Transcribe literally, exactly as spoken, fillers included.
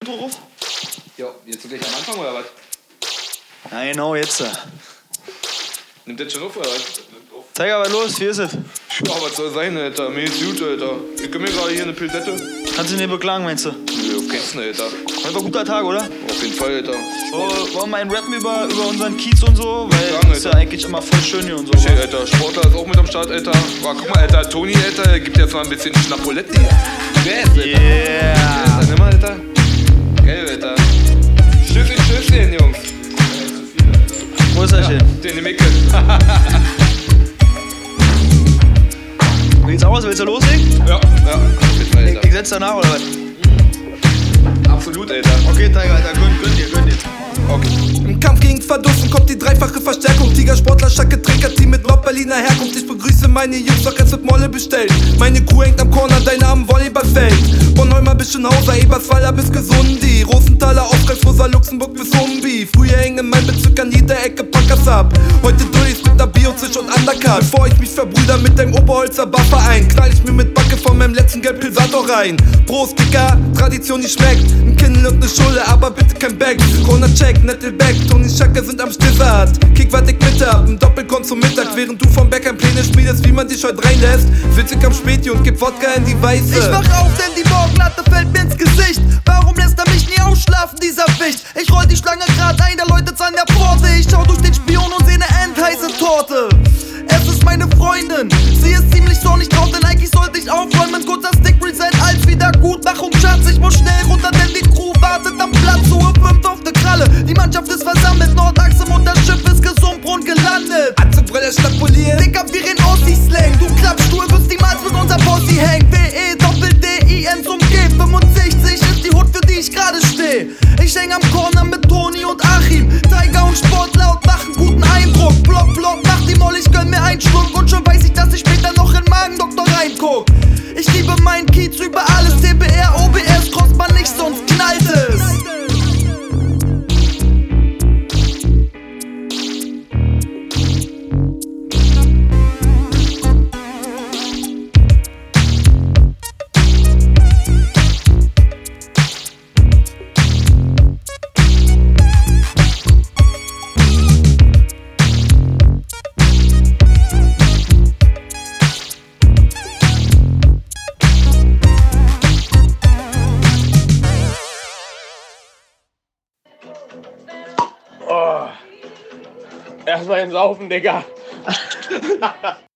drauf? Ja, jetzt so gleich am Anfang oder was? Ja, genau, jetzt. Nimmt das schon auf oder was? Zeig aber los, wie ist es? Ja, was soll sein, Alter? Mir ist gut, Alter. Ich geb mir gerade hier eine Pilsette. Kannst du nicht beklagen, meinst du? Nö, auf keinen Fall, Alter. Heute war ein guter Tag, oder? Auf jeden Fall, Alter. So, wollen wir einen rappen über, über unseren Kiez und so? Weil Sagen, das ist ja Alter. eigentlich immer voll schön hier und so. Shit, Alter. Sportler ist auch mit am Start, Alter. Boah, guck mal, Alter. Toni, Alter, gibt jetzt mal ein bisschen Schnappoletti. Wer ist, Alter? Yeah! Alter, nimm mal, Alter. Geil, Alter. Tschüsschen, Tschüsschen, Jungs. Wo ist er Ja, hin? den nehm ich mit. Wie geht's aus? Willst du loslegen? Ja, ja. Auf jeden Fall, Ich, Alter. ich setz danach, oder was? Absolut, Alter. Okay, Tiger, Alter, gönn, gönn dir, gönn dir. Okay. Im Kampf gegen Verdusten kommt die dreifache Verstärkung. Tigersportler, Schacke, Trinker, Team mit Nordberliner Herkunft. Ich begrüße meine Jungs, doch jetzt wird Molle bestellt. Meine Kuh hängt am Corner, deine am Volleyballfeld. Bornholmer bis Schönhauser, Eberswalder bis Gesundi. Rosenthaler, Aufkreis, Rosa, Luxemburg bis Humbi. Früher hängen in meinem Bezirk an jeder Ecke Packers ab. Heute durch mit der Bio-Zisch und Undercut. Bevor ich mich verbrüder mit deinem Oberholzer Buffer-Verein, knall ich mir mit Backe von meinem letzten Geld Pilsator rein. Prost, Dicker, Tradition, die schmeckt. Ein Kindle und ne Schule, aber bitte kein Back. Corner-Check, Nettelback, Toni Schacke sind am Stissart. Kick, wat ich mit hab, ein Doppelkon zum Mittag. Während du vom Bäcker Pläne schmiedest, wie man dich heute reinlässt. Witzig am Späti und gib Wodka in die Weiße. Ich wach auf, denn die Morgenlatte fällt mir ins Gesicht. Warum lässt er mich nie ausschlafen, dieser Wicht? Ich roll die Schlange grad ein, der läutet's an der Pforte. Ich schau durch den Spion und seh ne endheiße Torte. Es ist meine Freundin, sie ist ziemlich zornig drauf, denn eigentlich sollte ich aufräumen. Kurzer Stick Reset, als Wiedergutmachung, Schatz. Ich muss schnell runter, denn die Crew wartet am Platz. Uhr fünf auf der Kralle, die Mannschaft ist versammelt. Nordachse, Mutterschiff ist Gesundbrunn gelandet. Atzenbrille statt poliert. Dicker, wir reden Ossi-Slang. Du Klappstuhl wirst niemals mit unser Bossi hängen. W E Doppel-D I N zum G fünfundsechzig ist die Hut, für die ich gerade steh. Ich häng am Corner mit Toni und Achim. Tiger und Sportler und machen guten Eindruck. Block, Block, mach die Moll, ich gönn mir einen Schluck. Und schon weiß ich, dass ich später noch in Magendoktor reinguck. Ich liebe meinen Kiez über alles. T B R, O B S, kostet man nicht, sonst knallt es. Erstmal ins Saufen, Digga.